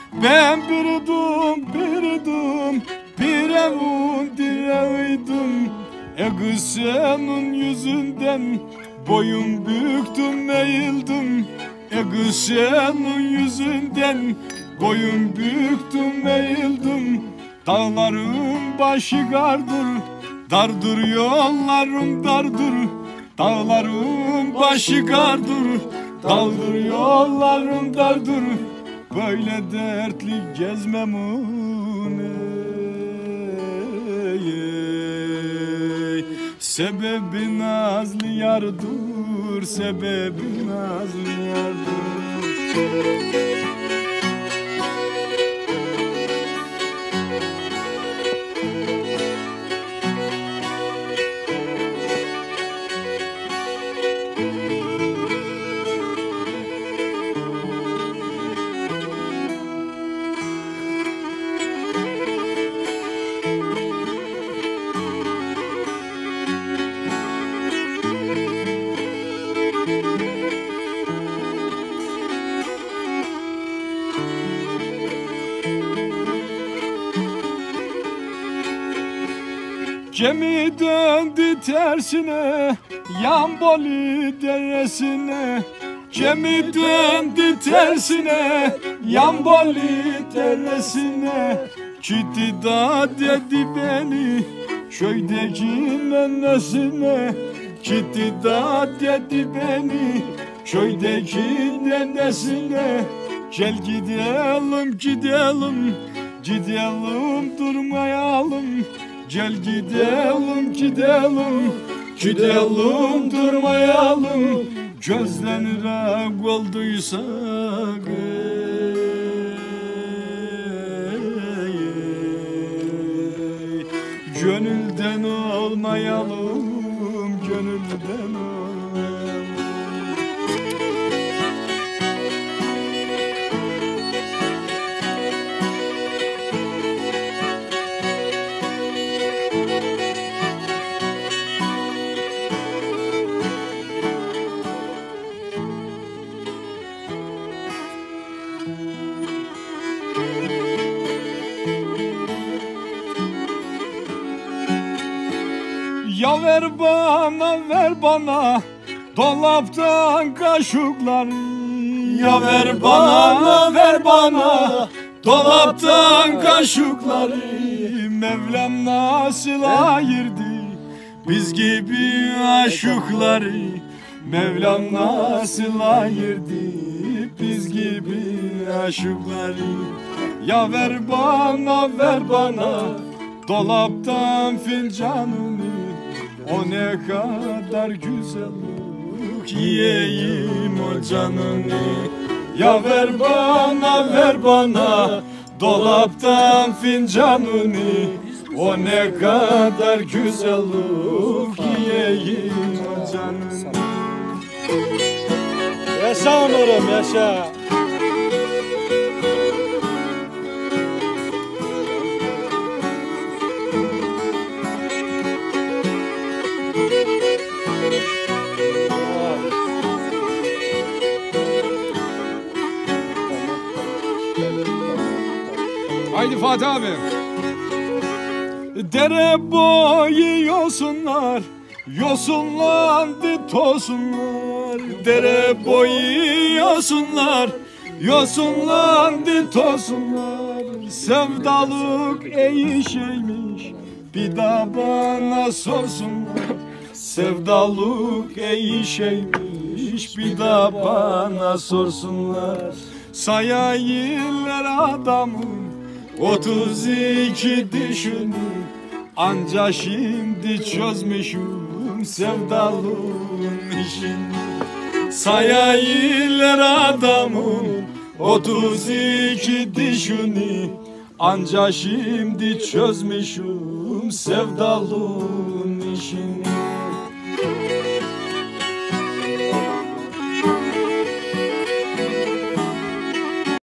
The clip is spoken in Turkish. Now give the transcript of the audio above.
Ben biridum bir evun direğiydim. Kız senin yüzünden boyun büktüm eğildim. Kız senin yüzünden boyun büktüm eğildim. Dağların başı kardır, dardır yollarım dardır. Dağların başı kardır, dardır yollarım dardır. Böyle dertli gezmem sebebi nazlı yardır, sebebi nazlı yardır. Gemi döndü tersine, Yamboli deresine. Gemi döndü tersine, Yamboli deresine. Gitti da dedi beni, köydeki nenesine. Gitti da dedi beni, köydeki nenesine. Gel gidelim, gidelim, gidelim durmayalım. Gel gidelim, gidelim, gidelim durmayalım. Gözlenir olduysak gönülden olmayalım, gönülden olmayalım. Ya ver bana dolaptan kaşıkları. Ya ver bana dolaptan kaşıkları. Mevlam nasıl ayırdı biz gibi aşıkları. Mevlam nasıl ayırdı biz gibi aşıkları. Ya ver bana dolaptan fincanını. O ne kadar güzellik, yiyeyim o canını. Ya ver bana dolaptan fincanını. O ne kadar güzellik, yiyeyim o canını. Yaşa onurum, yaşa. Haydi Fatih abi. Dere boyu yosunlar, yosunlandı tosunlar. Dere boyu yosunlar, yosunlandı tosunlar. Sevdalık iyi şeymiş, bir daha bana sorsunlar. Sevdalık iyi şeymiş, bir daha bana sorsunlar. Sayayırlar adamın 32 dişini. Anca şimdi çözmüşüm sevdalığın işini. Sayayırlar adamın 32 dişini. Anca şimdi çözmüşüm sevdalığın işini.